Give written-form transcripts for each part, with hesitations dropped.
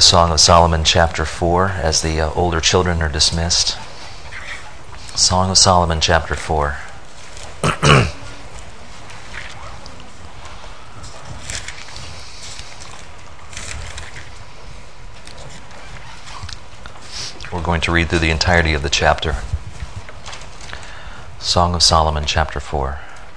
Song of Solomon, chapter 4, as the older children are dismissed. Song of Solomon, chapter 4. We're going to read through the entirety of the chapter. Song of Solomon, chapter 4.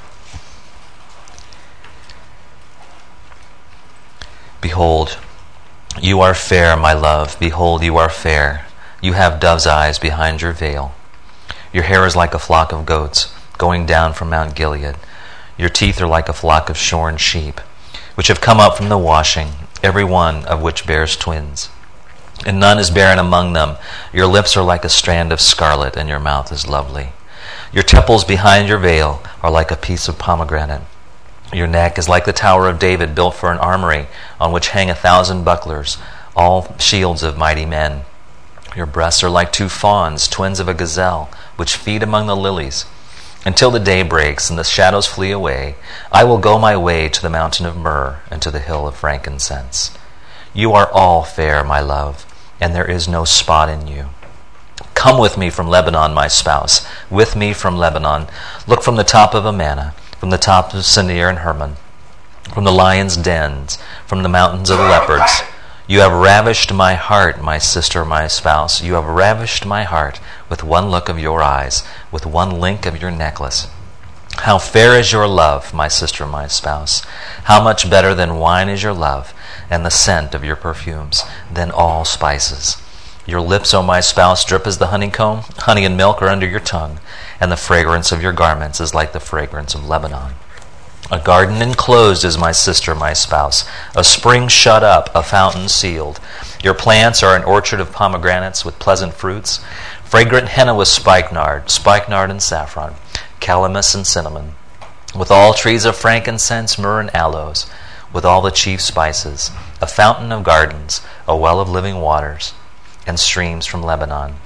Behold, you are fair, my love. Behold, you are fair. You have dove's eyes behind your veil. Your hair is like a flock of goats going down from Mount Gilead. Your teeth are like a flock of shorn sheep, which have come up from the washing, every one of which bears twins. And none is barren among them. Your lips are like a strand of scarlet, and your mouth is lovely. Your temples behind your veil are like a piece of pomegranate. Your neck is like the Tower of David, built for an armory, on which hang 1,000 bucklers, all shields of mighty men. Your breasts are like 2 fawns, twins of a gazelle, which feed among the lilies. Until the day breaks and the shadows flee away, I will go my way to the mountain of myrrh and to the hill of frankincense. You are all fair, my love, and there is no spot in you. Come with me from Lebanon, my spouse, with me from Lebanon. Look from the top of Amana, from the top of Senir and Hermon, from the lions' dens, from the mountains of the leopards. You have ravished my heart, my sister, my spouse. You have ravished my heart with one look of your eyes, with one link of your necklace. How fair is your love, my sister, my spouse. How much better than wine is your love, and the scent of your perfumes than all spices. Your lips, O my spouse, drip as the honeycomb. Honey and milk are under your tongue, and the fragrance of your garments is like the fragrance of Lebanon. A garden enclosed is my sister, my spouse, a spring shut up, a fountain sealed. Your plants are an orchard of pomegranates with pleasant fruits, fragrant henna with spikenard and saffron, calamus and cinnamon, with all trees of frankincense, myrrh and aloes, with all the chief spices, a fountain of gardens, a well of living waters, and streams from Lebanon.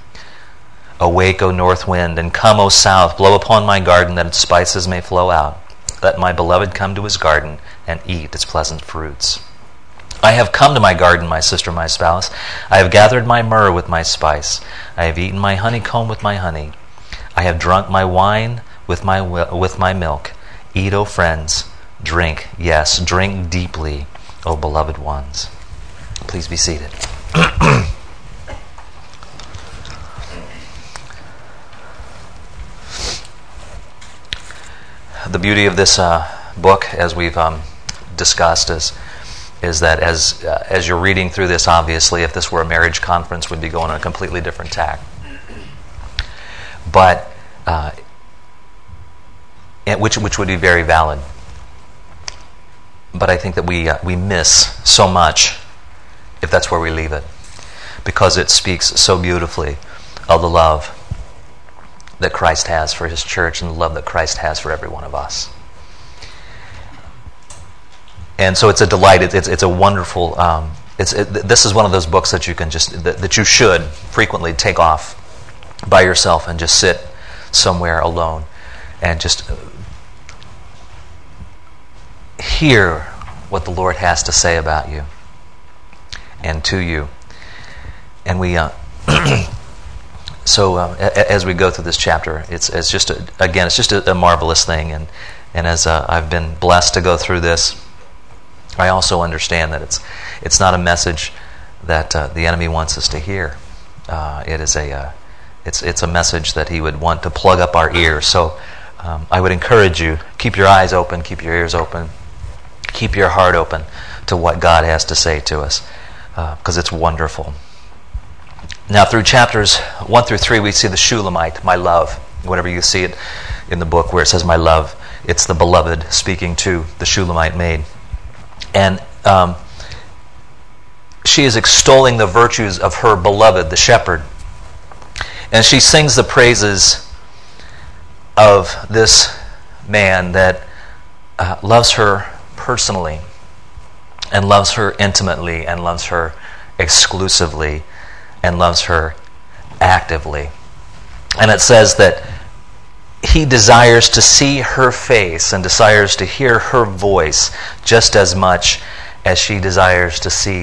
Awake, O north wind, and come, O south, blow upon my garden that its spices may flow out. Let my beloved come to his garden and eat its pleasant fruits. I have come to my garden, my sister, my spouse. I have gathered my myrrh with my spice. I have eaten my honeycomb with my honey. I have drunk my wine with my milk. Eat, O friends. Drink, yes, drink deeply, O beloved ones. Please be seated. The beauty of this book, as we've discussed, is that as you're reading through this, obviously, if this were a marriage conference, we'd be going on a completely different tack. But which would be very valid. But I think that we miss so much if that's where we leave it, because it speaks so beautifully of the love that Christ has for his church and the love that Christ has for every one of us. And so it's a delight. It's a wonderful. This is one of those books that you can that you should frequently take off by yourself and just sit somewhere alone and just hear what the Lord has to say about you and to you. And we. So as we go through this chapter, it's just a marvelous thing, and as I've been blessed to go through this, I also understand that it's not a message that the enemy wants us to hear. It's a message that he would want to plug up our ears. So I would encourage you, keep your eyes open, keep your ears open, keep your heart open to what God has to say to us, because it's wonderful. Now, through chapters 1 through 3, we see the Shulamite, my love. Whenever you see it in the book where it says my love, it's the beloved speaking to the Shulamite maid. And she is extolling the virtues of her beloved, the shepherd. And she sings the praises of this man that loves her personally, and loves her intimately, and loves her exclusively, and loves her actively. And it says that he desires to see her face and desires to hear her voice just as much as she desires to see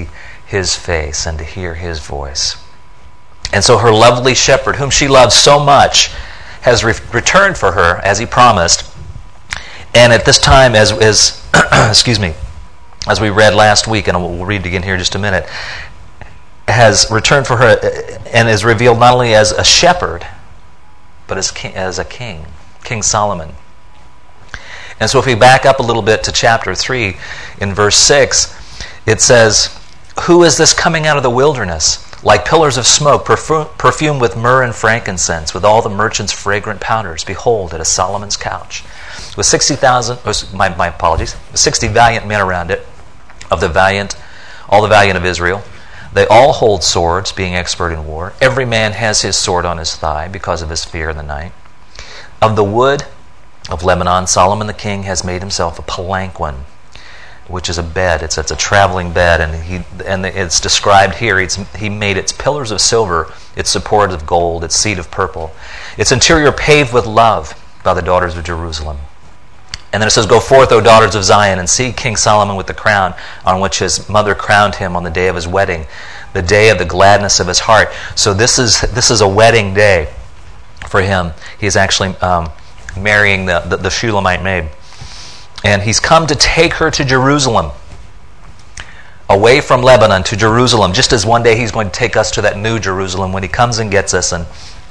his face and to hear his voice. And so her lovely shepherd, whom she loves so much, has returned for her, as he promised. And at this time, as excuse me, as we read last week, and we'll read it again here in just a minute, has returned for her and is revealed not only as a shepherd, but as a king, King Solomon. And so if we back up a little bit to chapter 3, in verse 6, it says, "Who is this coming out of the wilderness, like pillars of smoke, perfumed with myrrh and frankincense, with all the merchants' fragrant powders? Behold, it is Solomon's couch, with 60,000, my apologies, 60 valiant men around it, all the valiant of Israel. They all hold swords, being expert in war. Every man has his sword on his thigh, because of his fear in the night. Of the wood of Lebanon, Solomon the king has made himself a palanquin," which is a bed. It's a traveling bed, and it's described here. He made its pillars of silver, its supports of gold, its seat of purple, its interior paved with love by the daughters of Jerusalem. And then it says, "Go forth, O daughters of Zion, and see King Solomon with the crown on which his mother crowned him on the day of his wedding, the day of the gladness of his heart." So this is a wedding day for him. He's actually marrying the Shulamite maid. And he's come to take her to Jerusalem, away from Lebanon to Jerusalem, just as one day he's going to take us to that new Jerusalem when he comes and gets us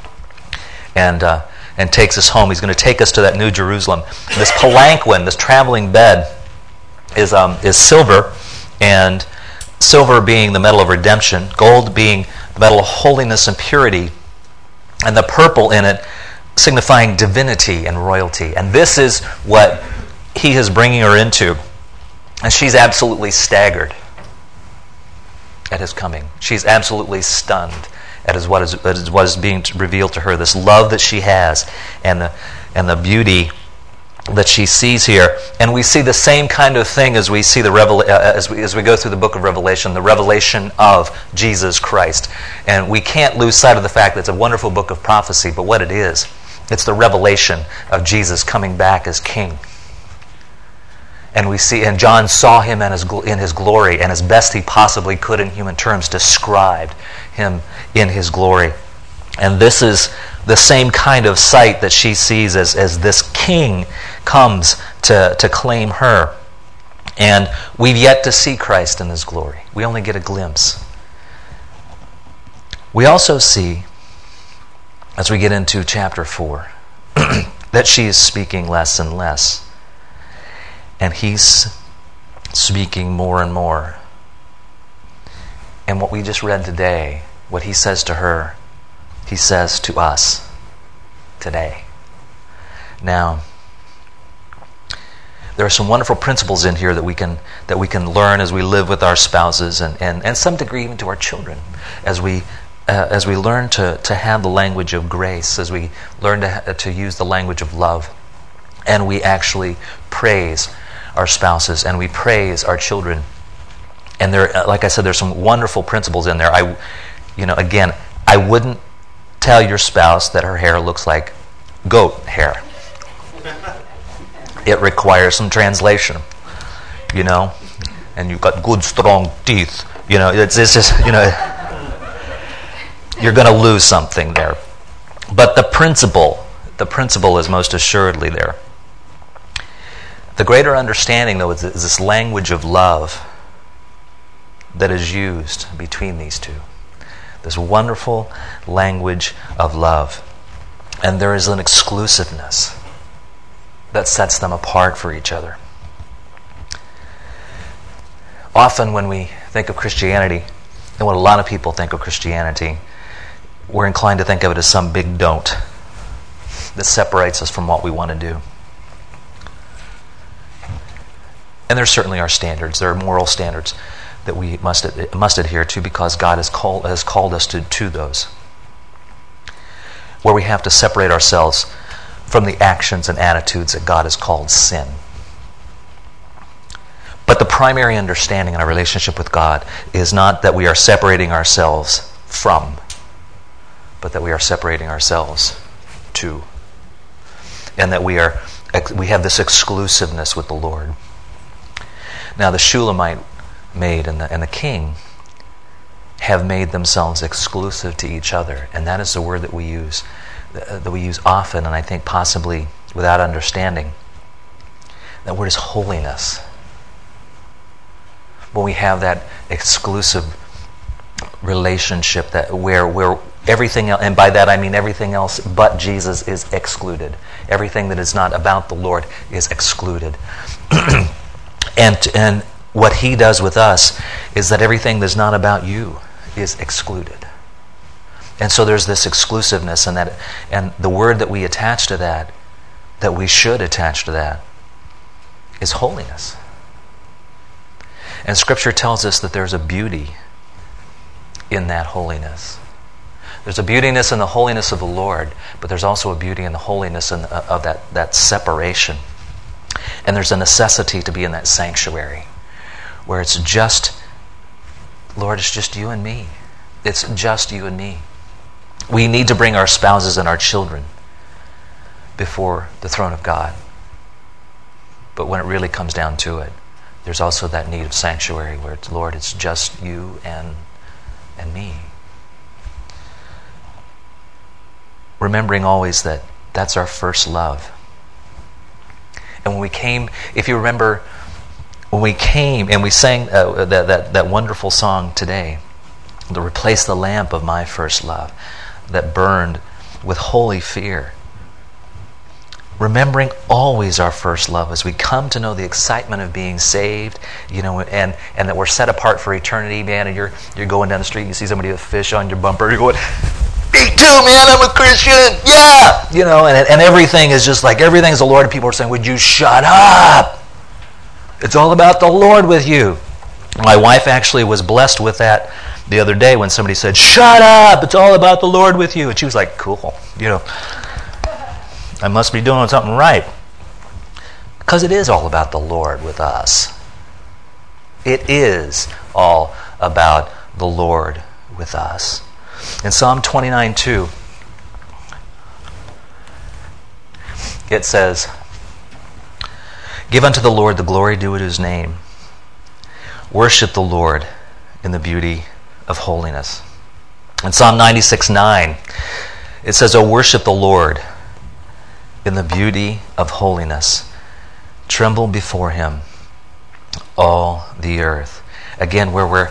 and takes us home. He's going to take us to that new Jerusalem. This palanquin, this traveling bed, is silver, and silver being the metal of redemption, gold being the metal of holiness and purity, and the purple in it signifying divinity and royalty. And this is what he is bringing her into. And she's absolutely staggered at his coming. She's absolutely stunned at what is being revealed to her, this love that she has and the beauty that she sees here. And we see the same kind of thing as we see as we go through the book of Revelation, the revelation of Jesus Christ. And we can't lose sight of the fact that it's a wonderful book of prophecy, but what it is, it's the revelation of Jesus coming back as King. And we see, and John saw him in his glory, and as best he possibly could in human terms, described him in his glory. And this is the same kind of sight that she sees as this king comes to claim her. And we've yet to see Christ in his glory. We only get a glimpse. We also see, as we get into chapter 4, that she is speaking less and less. And he's speaking more and more. And what we just read today, what he says to her, he says to us today. Now, there are some wonderful principles in here that we can learn as we live with our spouses and some degree even to our children, as we learn to have the language of grace, as we learn to use the language of love, and we actually praise our spouses and we praise our children. And there, like I said, there's some wonderful principles in there. I wouldn't tell your spouse that her hair looks like goat hair. It requires some translation, and you've got good strong teeth. It's just, you're going to lose something there. But the principle is most assuredly there. The greater understanding, though, is this language of love that is used between these two. This wonderful language of love. And there is an exclusiveness that sets them apart for each other. Often when we think of Christianity, and what a lot of people think of Christianity, we're inclined to think of it as some big don't that separates us from what we want to do. And there certainly are standards. There are moral standards that we must adhere to because God has called us to those. Where we have to separate ourselves from the actions and attitudes that God has called sin. But the primary understanding in our relationship with God is not that we are separating ourselves from, but that we are separating ourselves to. And that we have this exclusiveness with the Lord. Now the Shulamite maid and the king have made themselves exclusive to each other. And that is the word that we use often, and I think possibly without understanding. That word is holiness. When we have that exclusive relationship that where everything else, and by that I mean everything else but Jesus, is excluded. Everything that is not about the Lord is excluded. And what he does with us is that everything that's not about you is excluded. And so there's this exclusiveness, and the word that we attach to that we should attach to that, is holiness. And Scripture tells us that there's a beauty in that holiness. There's a beautiness in the holiness of the Lord, but there's also a beauty in the holiness of that separation. And there's a necessity to be in that sanctuary, where it's just, Lord, it's just you and me. It's just you and me. We need to bring our spouses and our children before the throne of God. But when it really comes down to it, there's also that need of sanctuary where it's, Lord, it's just you and me. Remembering always that that's our first love. And when we came, if you remember, when we came and we sang that wonderful song today, to replace the lamp of my first love that burned with holy fear. Remembering always our first love as we come to know the excitement of being saved, and that we're set apart for eternity, man. And you're going down the street and you see somebody with a fish on your bumper. You're going, me too, man. I'm a Christian. Yeah, and everything is just like everything is the Lord. And people are saying, "Would you shut up? It's all about the Lord with you." My wife actually was blessed with that the other day when somebody said, "Shut up! It's all about the Lord with you." And she was like, "Cool, I must be doing something right." Because it is all about the Lord with us. It is all about the Lord with us. In Psalm 29:2, it says, "Give unto the Lord the glory due to his name. Worship the Lord in the beauty of holiness." In Psalm 96:9, it says, "O worship the Lord in the beauty of holiness. Tremble before him, all the earth." Again, where we're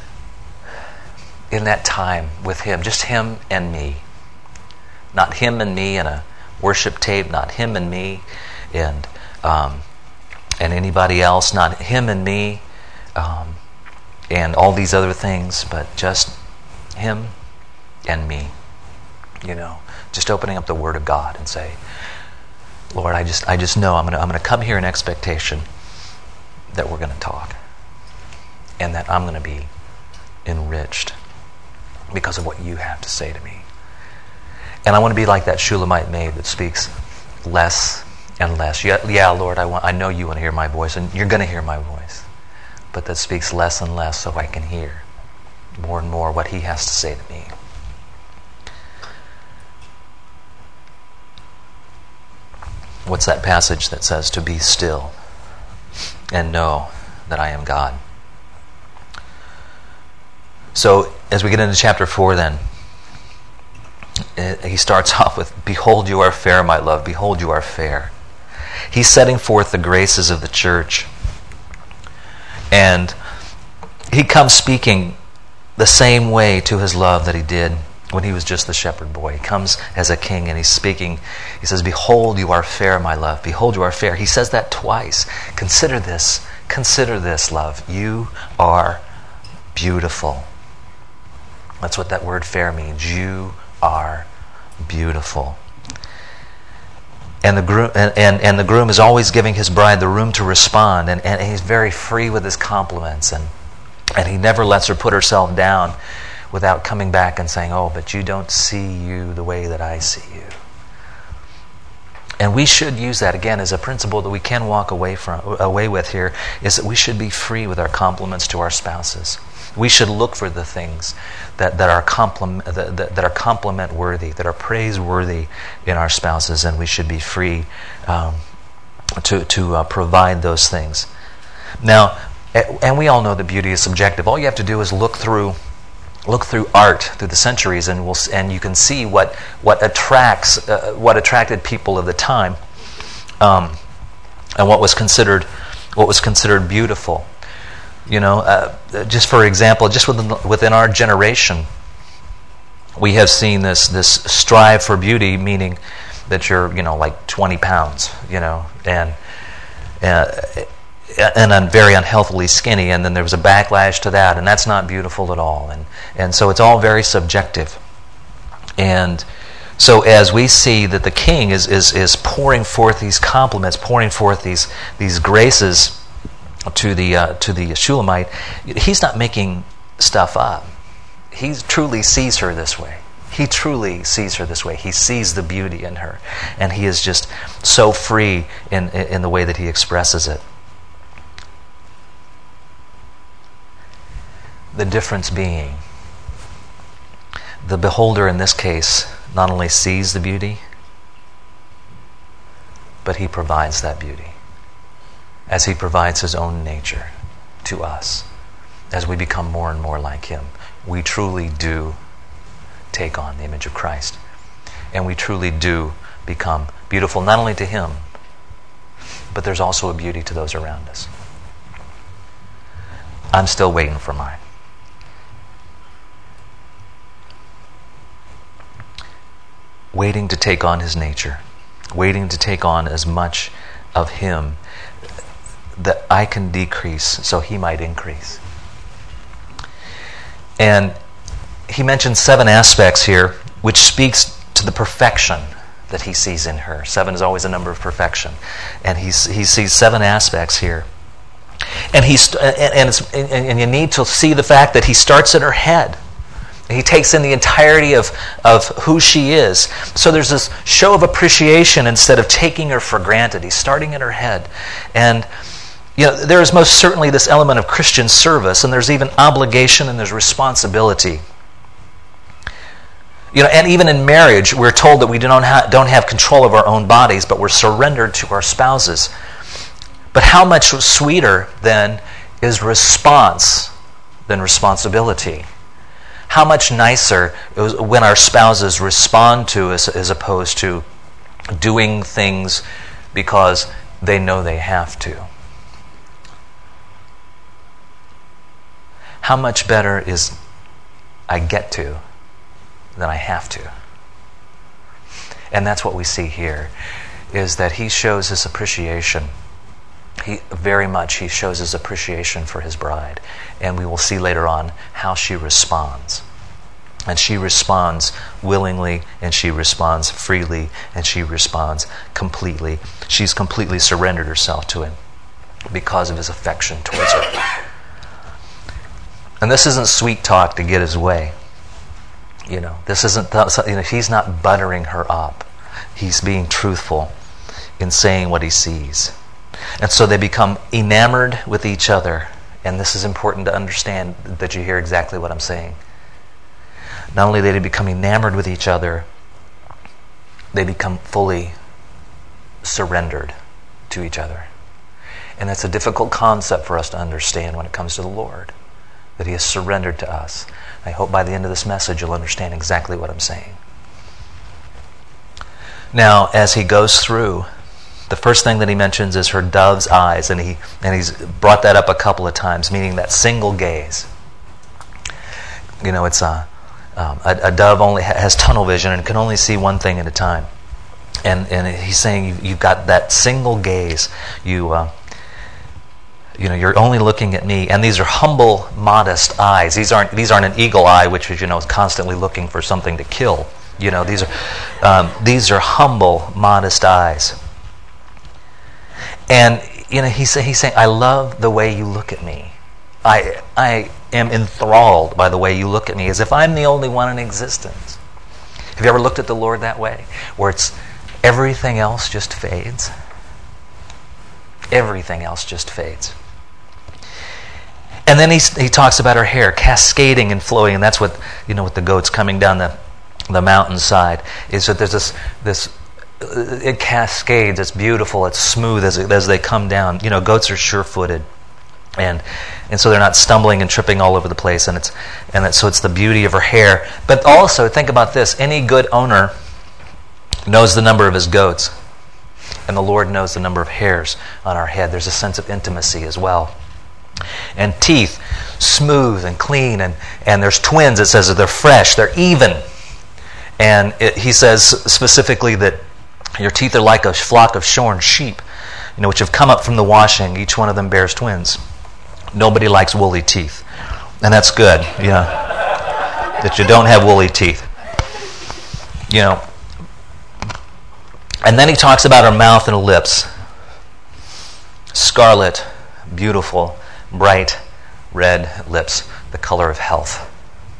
in that time with him, just him and me. Not him and me in a worship tape, not him and me and anybody else, not him and me and all these other things, but just him and me. Just opening up the Word of God and say, Lord, I just know I'm going to come here in expectation that we're going to talk, and that I'm going to be enriched because of what you have to say to me. And I want to be like that Shulamite maid that speaks less and less. Yeah, Lord, I know you want to hear my voice, and you're going to hear my voice, but that speaks less and less so I can hear more and more what he has to say to me. What's that passage that says to be still and know that I am God? So as we get into chapter 4 then, he starts off with, "Behold, you are fair, my love. Behold, you are fair." He's setting forth the graces of the church. And he comes speaking the same way to his love that he did when he was just the shepherd boy. He comes as a king and he's speaking. He says, "Behold, you are fair, my love. Behold, you are fair." He says that twice. Consider this, love. You are beautiful. That's what that word fair means. You are beautiful. And the groom is always giving his bride the room to respond, and he's very free with his compliments, and he never lets her put herself down without coming back and saying, "Oh, but you don't see you the way that I see you." And we should use that again as a principle that we can walk away with here, is that we should be free with our compliments to our spouses. We should look for the things that are compliment worthy, that are praiseworthy in our spouses, and we should be free to provide those things. Now, and we all know that beauty is subjective. All you have to do is look through look through art through the centuries, and you can see what attracted people of the time, and what was considered beautiful. Just for example, just within our generation, we have seen this strive for beauty, meaning that you're like 20 pounds, and very unhealthily skinny, and then there was a backlash to that, and that's not beautiful at all, and so it's all very subjective. And so as we see that the king is pouring forth these compliments, pouring forth these graces to the Shulamite, he's not making stuff up. He truly sees her this way. He truly sees her this way. He sees the beauty in her, and he is just so free in the way that he expresses it. The difference being, the beholder in this case not only sees the beauty, but he provides that beauty, as he provides his own nature to us. As we become more and more like him, we truly do take on the image of Christ, and we truly do become beautiful, not only to him, but there's also a beauty to those around us. I'm still waiting for mine. Waiting to take on his nature, waiting to take on as much of him that I can decrease so he might increase. And he mentions 7 aspects here, which speaks to the perfection that he sees in her. 7 is always a number of perfection, and he sees 7 aspects here. And you need to see the fact that he starts in her head. He takes in the entirety of who she is. So there's this show of appreciation instead of taking her for granted. He's starting in her head. And there is most certainly this element of Christian service, and there's even obligation and there's responsibility. And even in marriage, we're told that we don't have control of our own bodies, but we're surrendered to our spouses. But how much sweeter then is response than responsibility? How much nicer is when our spouses respond to us as opposed to doing things because they know they have to? How much better is I get to than I have to? And that's what we see here, is that he shows his appreciation. He shows his appreciation for his bride. And we will see later on how she responds. And she responds willingly, and she responds freely, and she responds completely. She's completely surrendered herself to him because of his affection towards her. And this isn't sweet talk to get his way. This isn't, he's not buttering her up. He's being truthful in saying what he sees. And so they become enamored with each other. And this is important to understand, that you hear exactly what I'm saying. Not only do they become enamored with each other, they become fully surrendered to each other. And that's a difficult concept for us to understand when it comes to the Lord, that he has surrendered to us. I hope by the end of this message you'll understand exactly what I'm saying. Now, as he goes through, the first thing that he mentions is her dove's eyes, and he's brought that up a couple of times, meaning that single gaze. It's a dove only has tunnel vision and can only see one thing at a time. And he's saying you've got that single gaze. You're only looking at me, and these are humble, modest eyes. These aren't an eagle eye, which is is constantly looking for something to kill. These are humble, modest eyes. And he's saying, I love the way you look at me. I am enthralled by the way you look at me, as if I'm the only one in existence. Have you ever looked at the Lord that way, where it's everything else just fades? Everything else just fades. And then he talks about her hair cascading and flowing, and that's what with the goats coming down the mountainside, is that there's this it cascades. It's beautiful. It's smooth as they come down. Goats are sure-footed. And so they're not stumbling and tripping all over the place, so it's the beauty of her hair. But also, think about this, any good owner knows the number of his goats, and the Lord knows the number of hairs on our head. There's a sense of intimacy as well. And teeth, smooth and clean, and there's twins, it says that they're fresh, they're even. And he says specifically that your teeth are like a flock of shorn sheep, which have come up from the washing. Each one of them bears twins. Nobody likes woolly teeth. And that's good, that you don't have woolly teeth. And then he talks about her mouth and lips. Scarlet, beautiful, bright red lips, the color of health.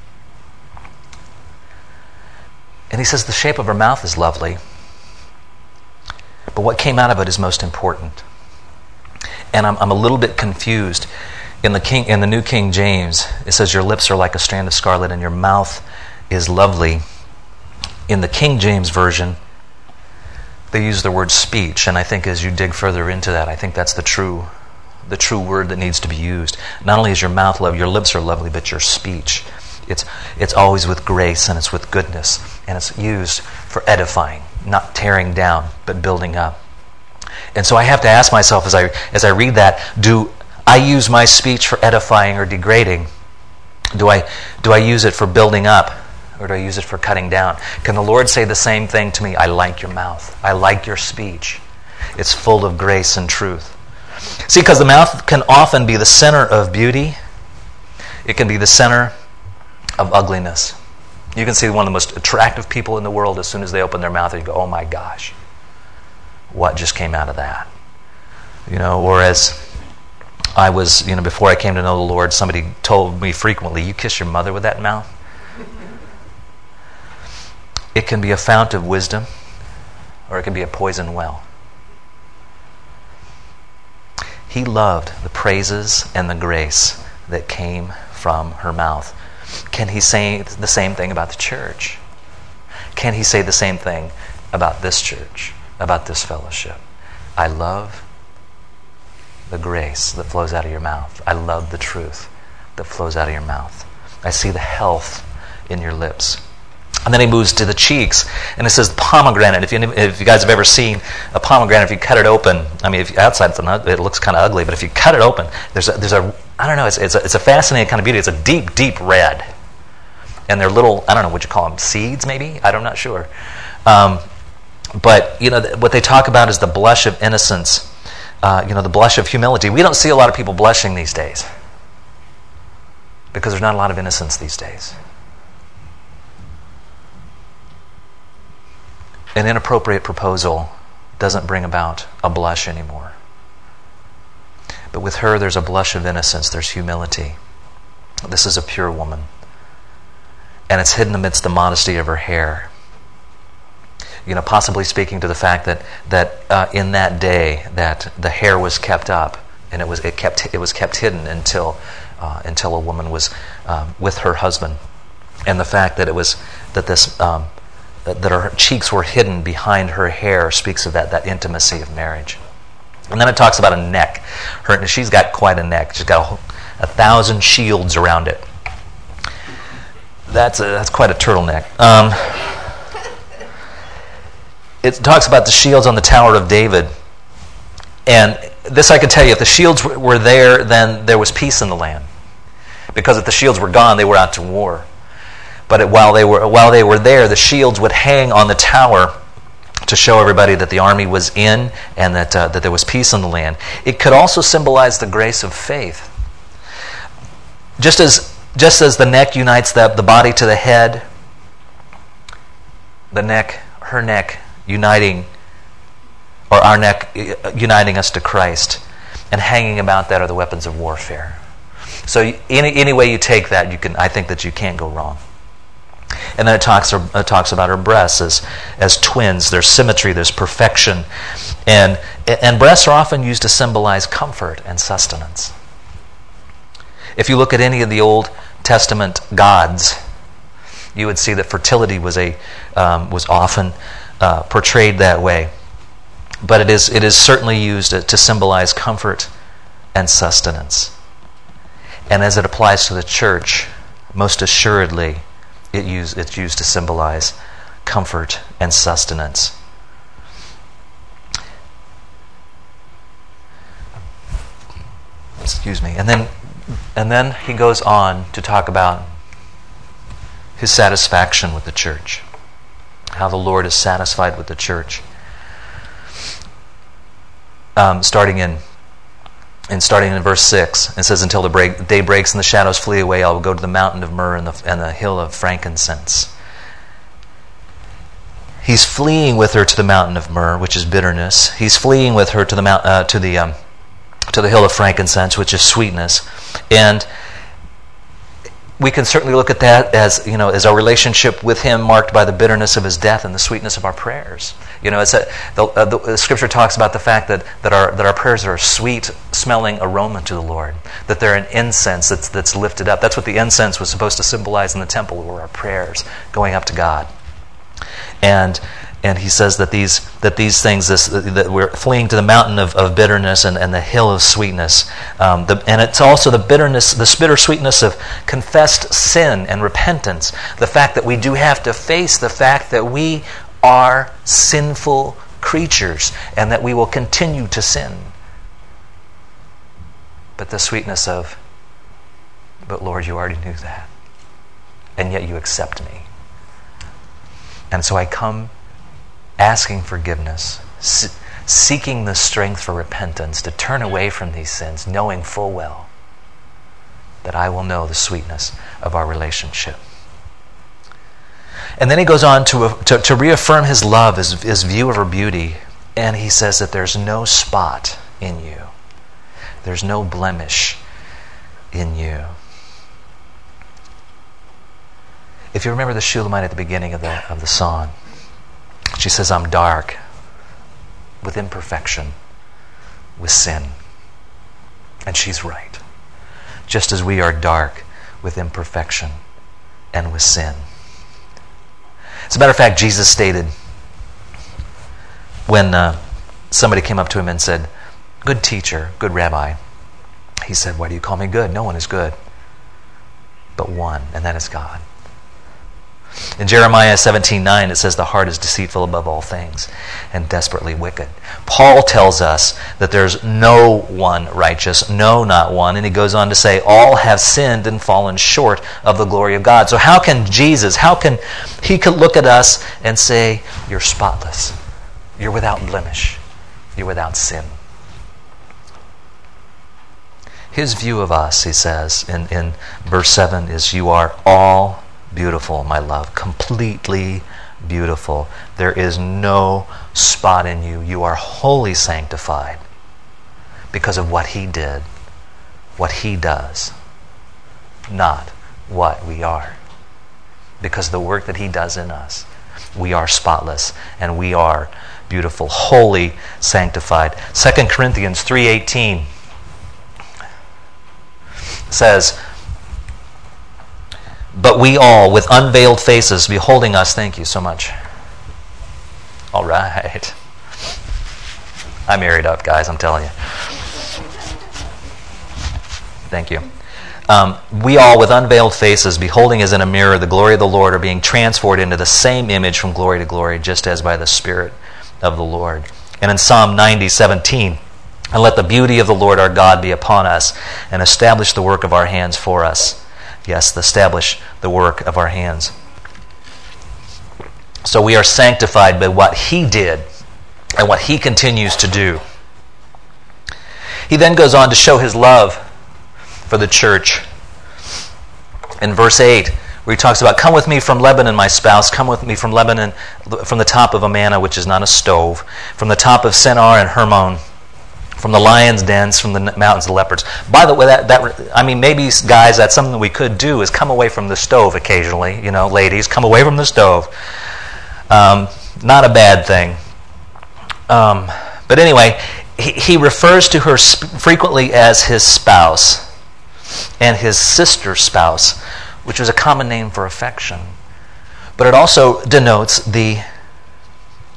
And he says the shape of her mouth is lovely, but what came out of it is most important. And I'm a little bit confused. In the New King James, it says your lips are like a strand of scarlet and your mouth is lovely. In the King James Version, they use the word speech, and I think as you dig further into that, I think that's the true word that needs to be used. Not only is your mouth lovely, your lips are lovely, but your speech. It's always with grace and it's with goodness, and it's used for edifying, not tearing down, but building up. And so I have to ask myself as I read that, do I use my speech for edifying or degrading? Do I use it for building up, or do I use it for cutting down? Can the Lord say the same thing to me? I like your mouth. I like your speech. It's full of grace and truth. See, because the mouth can often be the center of beauty. It can be the center of ugliness. You can see one of the most attractive people in the world, as soon as they open their mouth, and you go, oh my gosh, what just came out of that? Or as I was, before I came to know the Lord, somebody told me frequently, you kiss your mother with that mouth? It can be a fount of wisdom, or it can be a poison well. He loved the praises and the grace that came from her mouth. Can he say the same thing about the church? Can he say the same thing about this church, about this fellowship? I love the grace that flows out of your mouth. I love the truth that flows out of your mouth. I see the health in your lips. And then he moves to the cheeks, and it says pomegranate. If you guys have ever seen a pomegranate, if you cut it open, outside it looks kind of ugly, but if you cut it open, there's a I don't know, it's a fascinating kind of beauty. It's a deep, deep red, and they're little, I don't know what you call them, seeds maybe. I'm not sure, but what they talk about is the blush of innocence, the blush of humility. We don't see a lot of people blushing these days because there's not a lot of innocence these days. An inappropriate proposal doesn't bring about a blush anymore. But with her, there's a blush of innocence. There's humility. This is a pure woman. And it's hidden amidst the modesty of her hair. Possibly speaking to the fact that in that day that the hair was kept up, and it was kept hidden until a woman was with her husband, and the fact that that her cheeks were hidden behind her hair speaks of that intimacy of marriage. And then it talks about a neck. She's got quite a neck. She's got 1,000 shields around it. That's quite a turtleneck. It talks about the shields on the Tower of David. And this I can tell you, if the shields were there, then there was peace in the land. Because if the shields were gone, they were out to war. But while they were there, the shields would hang on the tower to show everybody that the army was in and that there was peace in the land. It could also symbolize the grace of faith. Just as the neck unites the body to the head, her neck uniting, or our neck uniting us to Christ, and hanging about that are the weapons of warfare. So any way you take that, I think that you can't go wrong. And then it talks about her breasts as twins. There's symmetry, there's perfection. And breasts are often used to symbolize comfort and sustenance. If you look at any of the Old Testament gods, you would see that fertility was often portrayed that way. But it is certainly used to symbolize comfort and sustenance. And as it applies to the church, most assuredly, it's used to symbolize comfort and sustenance. Excuse me. And then he goes on to talk about his satisfaction with the church. How the Lord is satisfied with the church. Starting in verse 6, it says, "Until the day breaks and the shadows flee away, I will go to the mountain of myrrh and the hill of frankincense." He's fleeing with her to the mountain of myrrh, which is bitterness. He's fleeing with her to the hill of frankincense, which is sweetness. And we can certainly look at that as our relationship with him marked by the bitterness of his death and the sweetness of our prayers. The Scripture talks about the fact that our prayers are a sweet-smelling aroma to the Lord, that they're an incense that's lifted up. That's what the incense was supposed to symbolize in the temple, were our prayers going up to God. And he says that these things, that we're fleeing to the mountain of bitterness and the hill of sweetness. And it's also the bitter sweetness of confessed sin and repentance. The fact that we do have to face the fact that we are sinful creatures and that we will continue to sin. But the sweetness of, but Lord, you already knew that. And yet you accept me. And so I come asking forgiveness, seeking the strength for repentance, to turn away from these sins, knowing full well that I will know the sweetness of our relationship. And then he goes on to reaffirm his love, his view of her beauty, and he says that there's no spot in you. There's no blemish in you. If you remember the Shulamite at the beginning of the song, she says, "I'm dark with imperfection, with sin." And she's right. Just as we are dark with imperfection and with sin. As a matter of fact, Jesus stated, when somebody came up to him and said, "Good teacher, good rabbi," he said, "Why do you call me good? No one is good but one, and that is God." In Jeremiah 17:9, it says, "The heart is deceitful above all things and desperately wicked." Paul tells us that there's no one righteous, no, not one. And he goes on to say, all have sinned and fallen short of the glory of God. So how can he could look at us and say, "You're spotless. You're without blemish. You're without sin"? His view of us, he says in verse 7, is, "You are all beautiful, my love, completely beautiful. There is no spot in you. You are wholly sanctified because of what he did, what he does, not what we are. Because of the work that he does in us, we are spotless and we are beautiful, wholly sanctified." 2 Corinthians 3:18 says, "But we all, with unveiled faces, beholding us," thank you so much. All right. I married up, guys, I'm telling you. Thank you. "We all, with unveiled faces, beholding as in a mirror the glory of the Lord, are being transformed into the same image from glory to glory, just as by the Spirit of the Lord." And in Psalm 90:17, "And let the beauty of the Lord our God be upon us, and establish the work of our hands for us." Yes, establish the work of our hands. So we are sanctified by what he did and what he continues to do. He then goes on to show his love for the church in verse 8, where he talks about, "Come with me from Lebanon, my spouse. Come with me from Lebanon, from the top of Amana," which is not a stove, "from the top of Sennar and Hermon, from the lions' dens, from the mountains of leopards." By the way, maybe, guys, that's something that we could do, is come away from the stove occasionally. Ladies, come away from the stove. Not a bad thing. But anyway, he refers to her frequently as his spouse and his sister's spouse, which was a common name for affection. But it also denotes the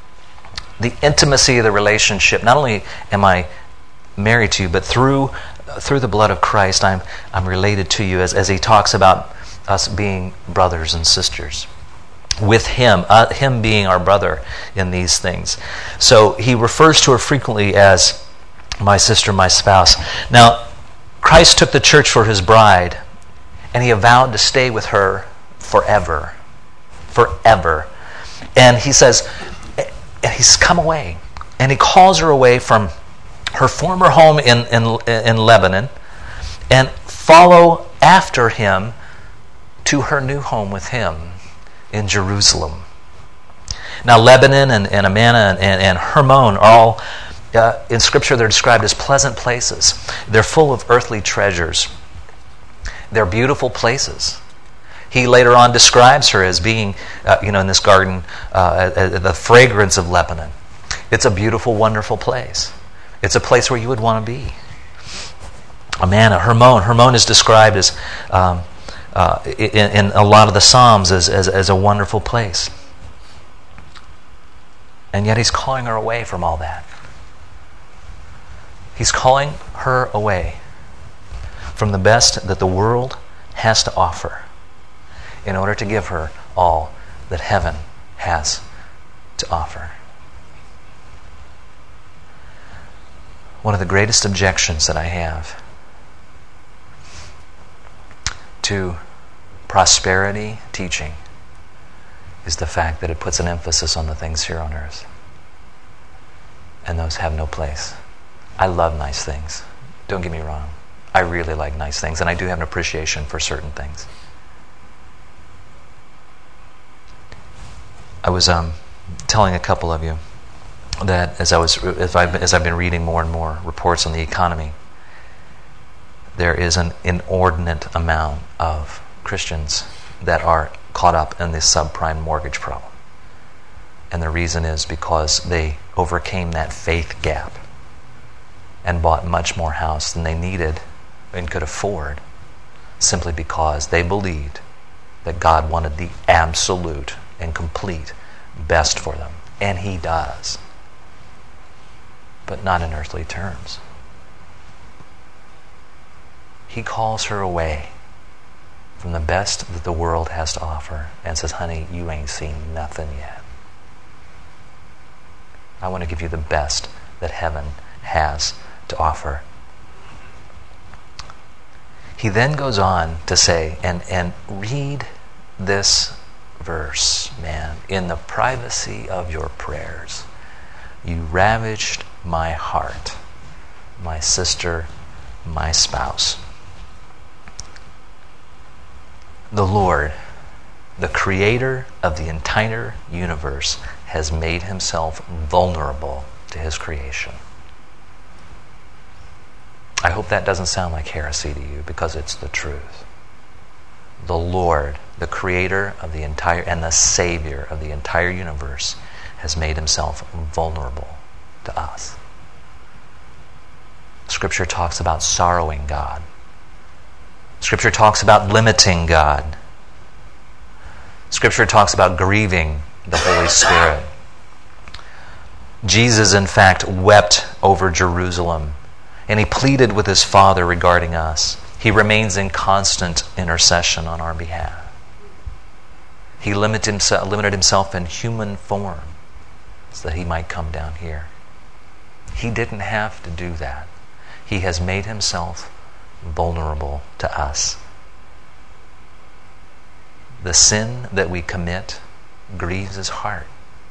intimacy of the relationship. Not only am I married to you, but through through the blood of Christ, I'm related to you, as he talks about us being brothers and sisters. With him, him being our brother in these things. So he refers to her frequently as my sister, my spouse. Now, Christ took the church for his bride, and he vowed to stay with her forever. Forever. And he says, he's come away. And he calls her away from her former home in Lebanon and follow after him to her new home with him in Jerusalem. Now, Lebanon and Amana and Hermon are all, in Scripture, they're described as pleasant places. They're full of earthly treasures. They're beautiful places. He later on describes her as being, in this garden, the fragrance of Lebanon. It's a beautiful, wonderful place. It's a place where you would want to be. Amana, Hermon. Hermon is described as, in a lot of the Psalms, as a wonderful place. And yet he's calling her away from all that. He's calling her away from the best that the world has to offer in order to give her all that heaven has to offer. One of the greatest objections that I have to prosperity teaching is the fact that it puts an emphasis on the things here on earth. And those have no place. I love nice things. Don't get me wrong. I really like nice things, and I do have an appreciation for certain things. I was telling a couple of you that as I've been reading more and more reports on the economy, there is an inordinate amount of Christians that are caught up in this subprime mortgage problem. And the reason is because they overcame that faith gap and bought much more house than they needed and could afford, simply because they believed that God wanted the absolute and complete best for them. And He does. But not in earthly terms. He calls her away from the best that the world has to offer and says, honey, you ain't seen nothing yet. I want to give you the best that heaven has to offer. He then goes on to say, and read this verse, man. In the privacy of your prayers, you ravaged my heart, my sister, my spouse. The Lord, the creator of the entire universe, has made himself vulnerable to his creation. I hope that doesn't sound like heresy to you, because it's the truth. The Lord, the creator of the entire and the savior of the entire universe, has made himself vulnerable to us. Scripture talks about sorrowing God. Scripture talks about limiting God. Scripture talks about grieving the Holy Spirit. Jesus, in fact, wept over Jerusalem, and he pleaded with his Father regarding us. He remains in constant intercession on our behalf. He limited himself in human form so that he might come down here. He didn't have to do that. He has made himself vulnerable to us. The sin that we commit grieves his heart.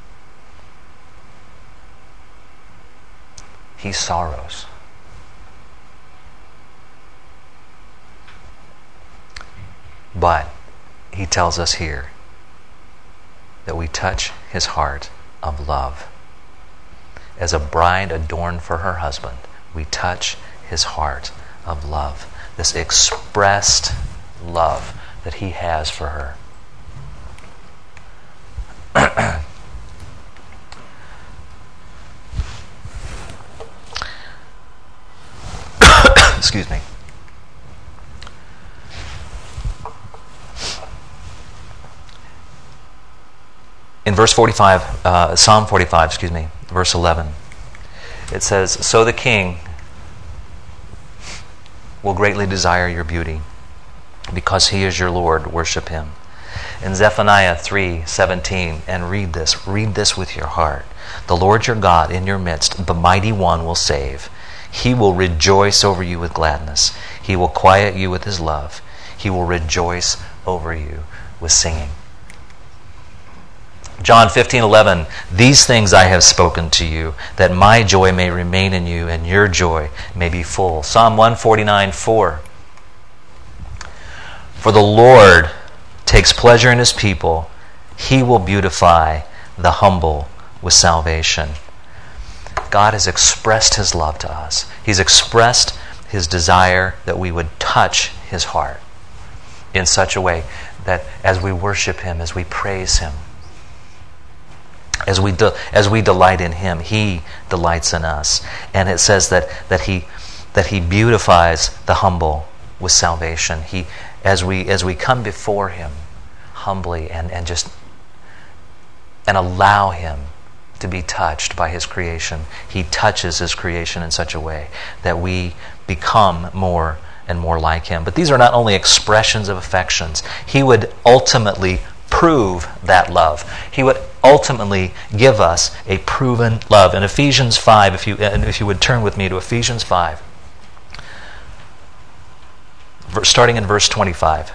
He sorrows. But he tells us here that we touch his heart of love. As a bride adorned for her husband, we touch his heart of love. This expressed love that he has for her. Excuse me. In verse 45, Psalm 45, verse 11, it says, so the king will greatly desire your beauty. Because he is your Lord, worship him. In Zephaniah 3:17, and read this with your heart. The Lord your God in your midst, the mighty one, will save. He will rejoice over you with gladness. He will quiet you with his love. He will rejoice over you with singing. John 15:11, these things I have spoken to you, that my joy may remain in you and your joy may be full. Psalm 149:4, for the Lord takes pleasure in his people. He will beautify the humble with salvation. God has expressed his love to us. He's expressed his desire that we would touch his heart in such a way that as we worship him, as we praise him, as we delight in him, he delights in us. And it says that he beautifies the humble with salvation. As we come before him humbly and allow him to be touched by his creation, he touches his creation in such a way that we become more and more like him. But these are not only expressions of affections. He would ultimately prove that love. He would ultimately give us a proven love. In Ephesians 5, if you would turn with me to Ephesians 5, starting in verse 25.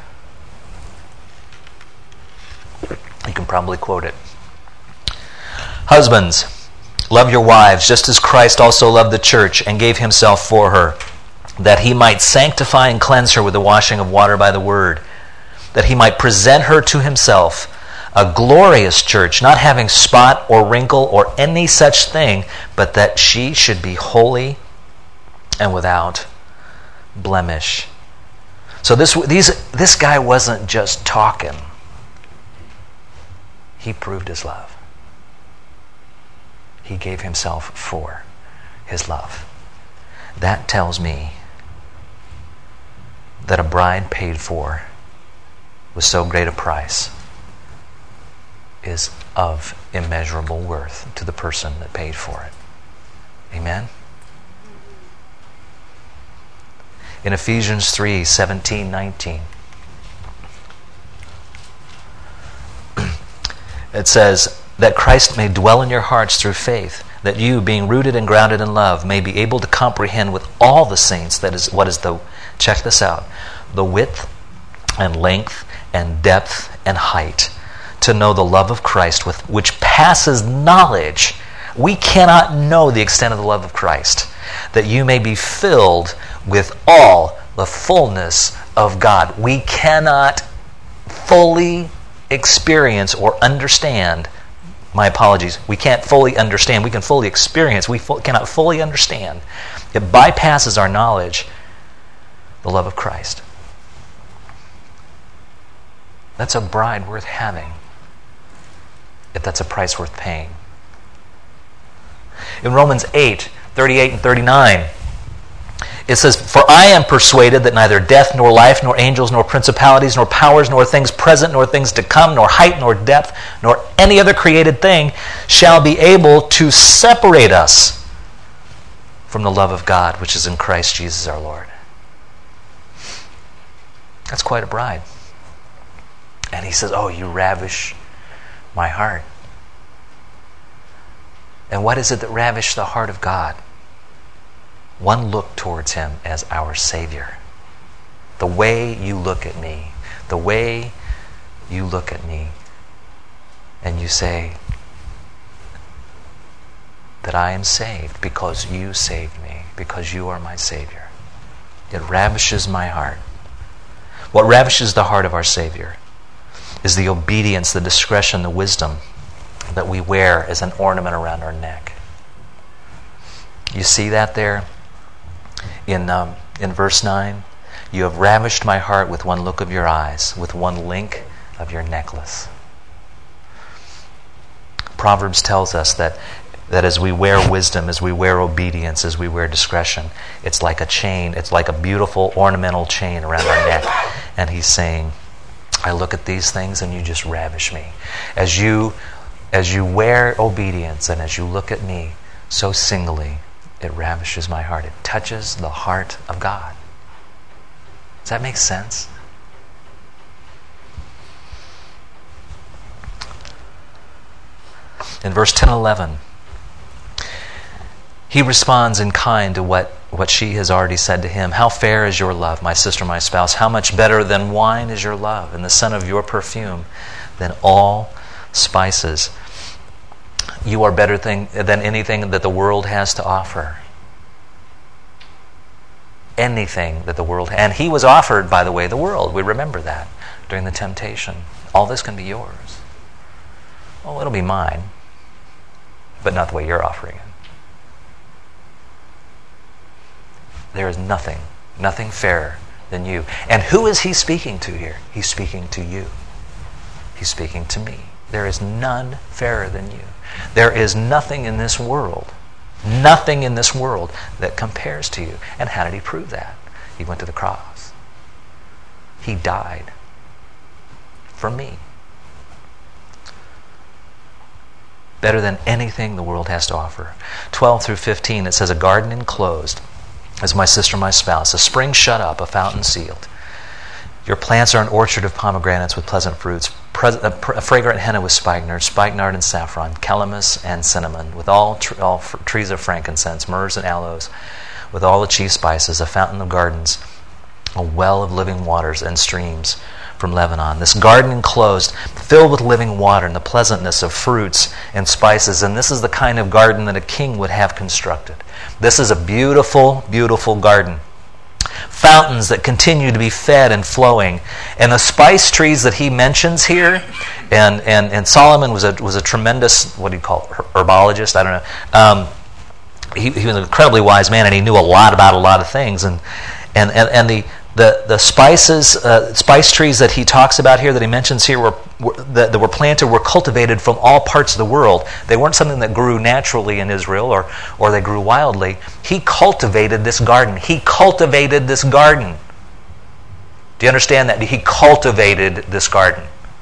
You can probably quote it. Husbands, love your wives, just as Christ also loved the church and gave himself for her, that he might sanctify and cleanse her with the washing of water by the word, that he might present her to himself, a glorious church, not having spot or wrinkle or any such thing, but that she should be holy and without blemish. So this guy wasn't just talking. He proved his love. He gave himself for his love. That tells me that a bride paid for with so great a price is of immeasurable worth to the person that paid for it. Amen? In Ephesians 3:17-19, it says, that Christ may dwell in your hearts through faith, that you, being rooted and grounded in love, may be able to comprehend with all the saints check this out, the width and length and depth and height, to know the love of Christ which passes knowledge. We cannot know the extent of the love of Christ, that you may be filled with all the fullness of God. We cannot fully experience or understand. My apologies. We can't fully understand. We can fully experience. We cannot fully understand. It bypasses our knowledge, the love of Christ. That's a bride worth having, if that's a price worth paying. In Romans 8:38 and 39, it says, for I am persuaded that neither death, nor life, nor angels, nor principalities, nor powers, nor things present, nor things to come, nor height, nor depth, nor any other created thing shall be able to separate us from the love of God, which is in Christ Jesus our Lord. That's quite a bride. And he says, oh, you ravish my heart. And what is it that ravished the heart of God? One look towards him as our Savior. The way you look at me, and you say that I am saved because you saved me, because you are my Savior. It ravishes my heart. What ravishes the heart of our Savior is the obedience, the discretion, the wisdom that we wear as an ornament around our neck. You see that there? In verse 9, you have ravished my heart with one look of your eyes, with one link of your necklace. Proverbs tells us that as we wear wisdom, as we wear obedience, as we wear discretion, it's like a chain, it's like a beautiful ornamental chain around our neck. And he's saying, I look at these things and you just ravish me. As you wear obedience and as you look at me so singly, it ravishes my heart. It touches the heart of God. Does that make sense? In verse 10 and 11, he responds in kind to what she has already said to him. How fair is your love, my sister, my spouse. How much better than wine is your love, and the scent of your perfume than all spices. You are better than anything that the world has to offer. Anything that the world... And he was offered, by the way, the world. We remember that during the temptation. All this can be yours. Oh, it'll be mine, but not the way you're offering it. There is nothing fairer than you. And who is he speaking to here? He's speaking to you. He's speaking to me. There is none fairer than you. There is nothing in this world that compares to you. And how did he prove that? He went to the cross. He died for me. Better than anything the world has to offer. 12 through 15, it says, a garden enclosed is my sister, my spouse, a spring shut up, a fountain sealed. Your plants are an orchard of pomegranates with pleasant fruits, a fragrant henna with spikenard and saffron, calamus and cinnamon, with all trees of frankincense, myrrhs and aloes, with all the chief spices, a fountain of gardens, a well of living waters and streams from Lebanon. This garden enclosed, filled with living water and the pleasantness of fruits and spices. And this is the kind of garden that a king would have constructed. This is a beautiful, beautiful garden. Fountains that continue to be fed and flowing. And the spice trees that he mentions here, and Solomon was a tremendous, what do you call it, herbologist? I don't know. He was an incredibly wise man, and he knew a lot about a lot of things. And the spice trees that he talks about here, that he mentions here, that were planted, were cultivated from all parts of the world. They weren't something that grew naturally in Israel or they grew wildly. He cultivated this garden. He cultivated this garden. Do you understand that? He cultivated this garden.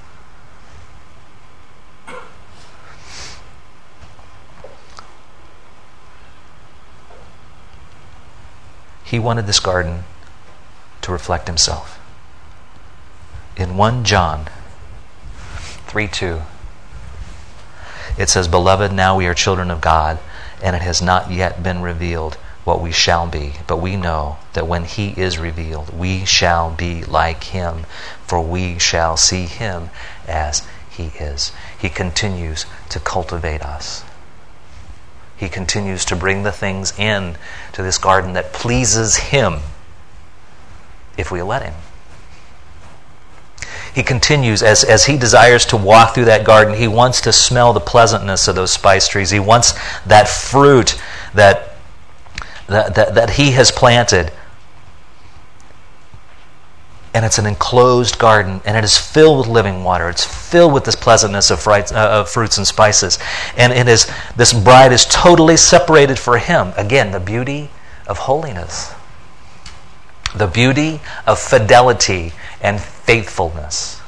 He wanted this garden to reflect himself. In 1 John 3:2, it says, Beloved, now we are children of God, and it has not yet been revealed what we shall be. But we know that when he is revealed, we shall be like him, for we shall see him as he is. He continues to cultivate us. He continues to bring the things in to this garden that pleases him, if we let him. He continues, as he desires to walk through that garden, he wants to smell the pleasantness of those spice trees. He wants that fruit that he has planted. And it's an enclosed garden, and it is filled with living water. It's filled with this pleasantness of fruits and spices. And this bride is totally separated for him. Again, the beauty of holiness. The beauty of fidelity and faithfulness.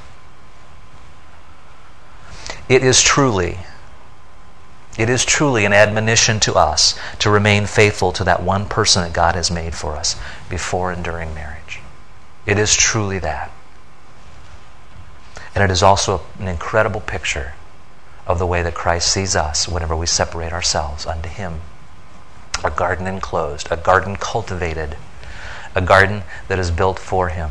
It is truly an admonition to us to remain faithful to that one person that God has made for us before and during marriage. It is truly that. And it is also an incredible picture of the way that Christ sees us whenever we separate ourselves unto him. A garden enclosed, a garden cultivated, a garden that is built for him.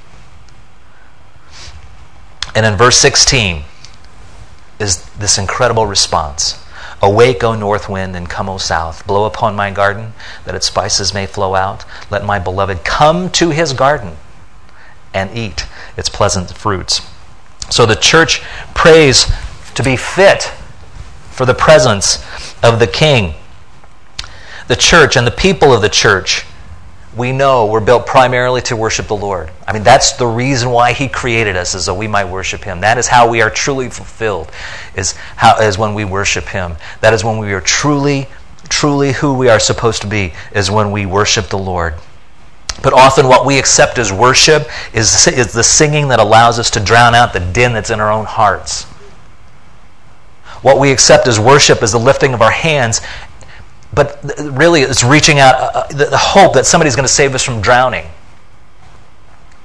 And in verse 16 is this incredible response. Awake, O north wind, and come, O south. Blow upon my garden, that its spices may flow out. Let my beloved come to his garden and eat its pleasant fruits. So the church prays to be fit for the presence of the King. The church and the people of the church, we know, were built primarily to worship the Lord. I mean, that's the reason why he created us, is so we might worship him. That is how we are truly fulfilled, is when we worship him. That is when we are truly who we are supposed to be, is when we worship the Lord. But often what we accept as worship is the singing that allows us to drown out the din that's in our own hearts. What we accept as worship is the lifting of our hands, but really it's reaching out the hope that somebody's going to save us from drowning.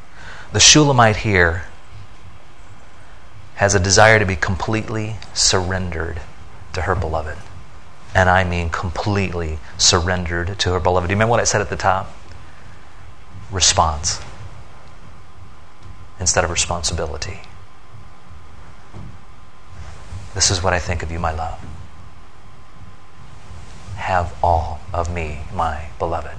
The Shulamite here has a desire to be completely surrendered to her beloved. And I mean completely surrendered to her beloved. Do you remember what I said at the top? Response instead of responsibility. This is what I think of you, my love. Have all of me, my beloved.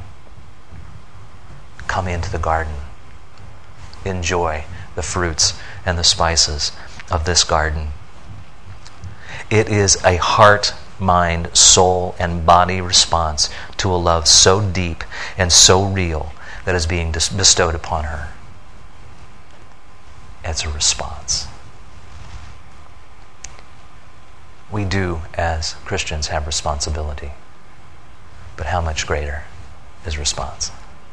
Come into the garden. Enjoy the fruits and the spices of this garden. It is a heart, mind, soul, and body response to a love so deep and so real that is being bestowed upon her. It's a response. We do, as Christians, have responsibility. But how much greater is response?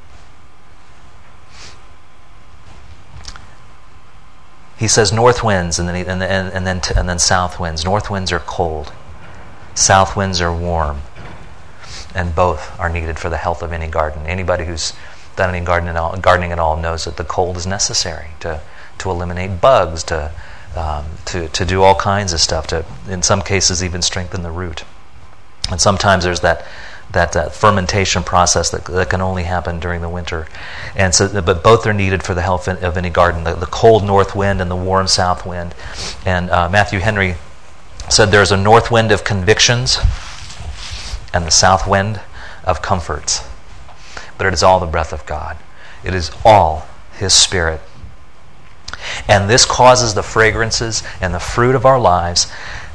He says north winds and then south winds. North winds are cold. South winds are warm. And both are needed for the health of any garden. Anybody who's done any gardening at all knows that the cold is necessary to eliminate bugs, to do all kinds of stuff, to, in some cases, even strengthen the root. And sometimes there's that fermentation process that can only happen during the winter. And so, but both are needed for the health of any garden, the cold north wind and the warm south wind. And Matthew Henry said there's a north wind of convictions and the south wind of comforts. But it is all the breath of God. It is all His Spirit. And this causes the fragrances and the fruit of our lives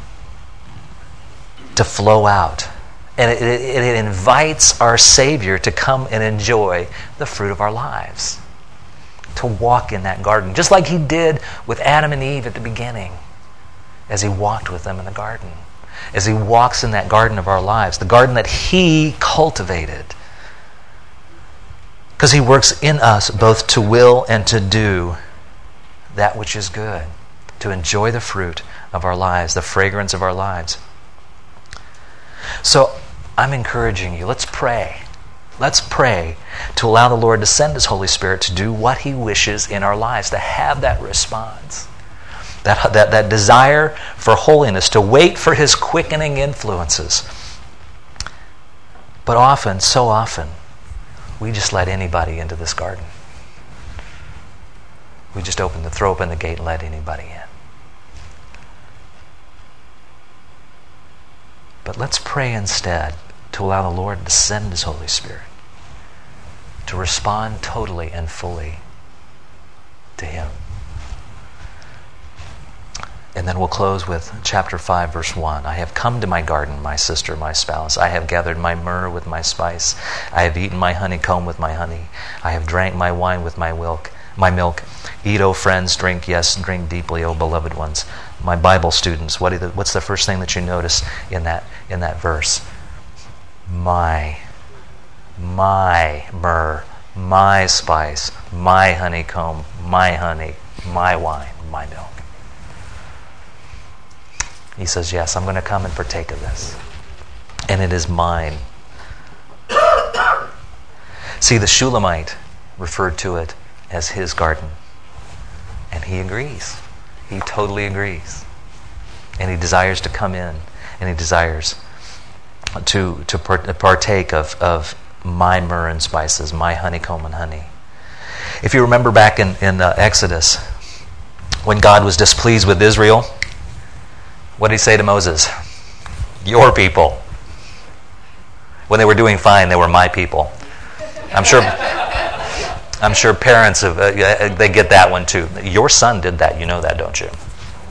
to flow out. And it invites our Savior to come and enjoy the fruit of our lives. To walk in that garden. Just like He did with Adam and Eve at the beginning. As He walked with them in the garden. As He walks in that garden of our lives. The garden that He cultivated. Because He works in us both to will and to do that which is good, to enjoy the fruit of our lives, the fragrance of our lives. So I'm encouraging you, let's pray. Let's pray to allow the Lord to send His Holy Spirit to do what He wishes in our lives, to have that response, that desire for holiness, to wait for His quickening influences. But often, so often, we just let anybody into this garden. We just throw open the gate and let anybody in. But let's pray instead to allow the Lord to send His Holy Spirit to respond totally and fully to Him. And then we'll close with chapter 5, verse 1. I have come to my garden, my sister, my spouse. I have gathered my myrrh with my spice. I have eaten my honeycomb with my honey. I have drank my wine with my milk. Eat, O friends, drink, yes, drink deeply, O beloved ones. My Bible students, what's the first thing that you notice in that verse? My myrrh, my spice, my honeycomb, my honey, my wine, my milk. He says, yes, I'm going to come and partake of this. And it is mine. See, the Shulamite referred to it as his garden. And he agrees. He totally agrees. And he desires to come in. And he desires to partake of my myrrh and spices, my honeycomb and honey. If you remember back in Exodus, when God was displeased with Israel, what did He say to Moses? Your people. When they were doing fine, they were my people. I'm sure parents they get that one too. Your son did that. You know that, don't you?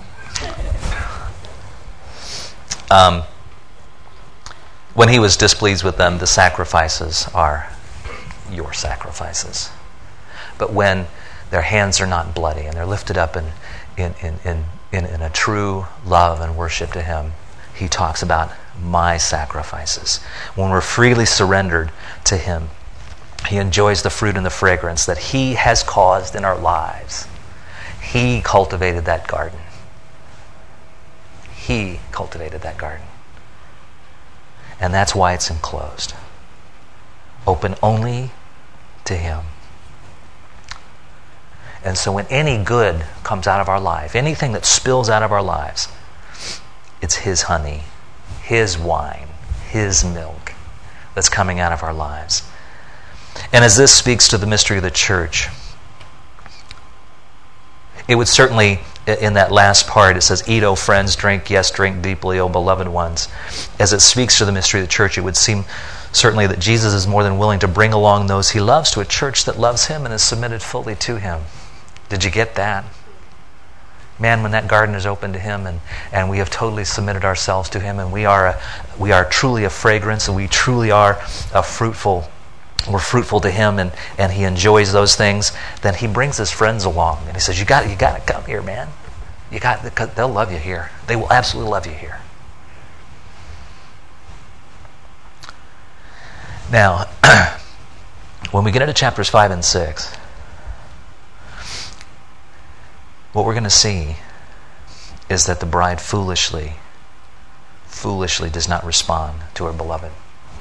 When He was displeased with them, the sacrifices are your sacrifices. But when their hands are not bloody and they're lifted up in a true love and worship to Him, He talks about my sacrifices. When we're freely surrendered to Him, He enjoys the fruit and the fragrance that He has caused in our lives. He cultivated that garden. He cultivated that garden. And that's why it's enclosed. Open only to Him. And so when any good comes out of our life, anything that spills out of our lives, it's His honey, His wine, His milk that's coming out of our lives. And as this speaks to the mystery of the church, it would certainly, in that last part, it says, "Eat, O friends, drink, yes, drink deeply, O beloved ones." As it speaks to the mystery of the church, it would seem certainly that Jesus is more than willing to bring along those He loves to a church that loves Him and is submitted fully to Him. Did you get that? Man, when that garden is open to Him and we have totally submitted ourselves to Him, and we are truly a fragrance, and we truly are we're fruitful to Him, and He enjoys those things, then He brings His friends along and He says, you got to come here, man. They'll love you here. They will absolutely love you here. Now, when we get into chapters 5 and 6, what we're going to see is that the bride foolishly does not respond to her beloved.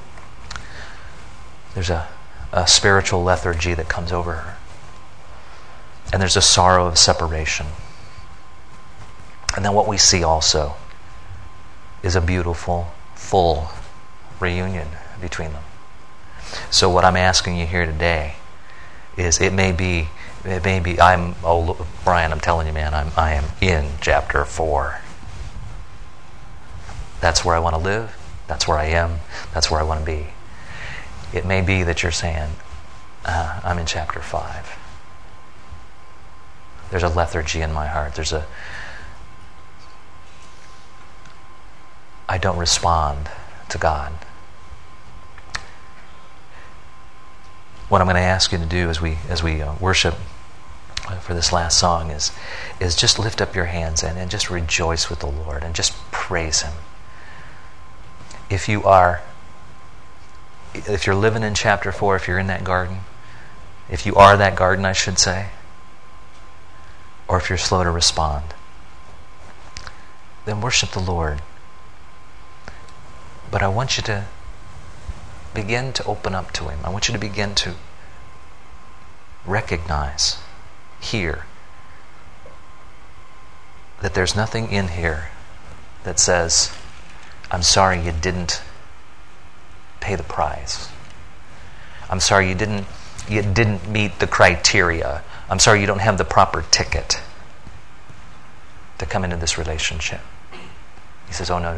There's a spiritual lethargy that comes over her. And there's a sorrow of separation. And then what we see also is a beautiful, full reunion between them. So what I'm asking you here today is, it may be, Brian, I'm telling you, man, I am in chapter 4. That's where I want to live. That's where I am. That's where I want to be. It may be that you're saying, I'm in chapter 5. There's a lethargy in my heart. I don't respond to God. What I'm going to ask you to do as we worship for this last song is just lift up your hands and just rejoice with the Lord and just praise Him. If you're living in chapter 4, if you're in that garden, if you are that garden, I should say, or if you're slow to respond, then worship the Lord. But I want you to begin to open up to Him. I want you to begin to recognize, hear, that there's nothing in here that says, I'm sorry you didn't pay the price. I'm sorry you didn't meet the criteria. I'm sorry you don't have the proper ticket to come into this relationship. He says, oh, no.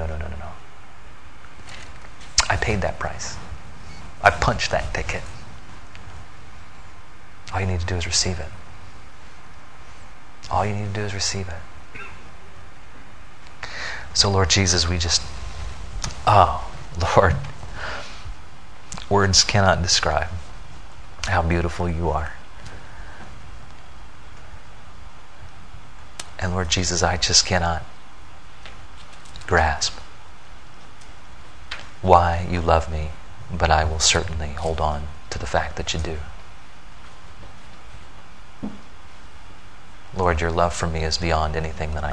I paid that price. I punched that ticket. All you need to do is receive it. All you need to do is receive it. So, Lord Jesus, Lord, words cannot describe how beautiful You are. And Lord Jesus, I just cannot grasp why You love me, but I will certainly hold on to the fact that You do. Lord, Your love for me is beyond anything that I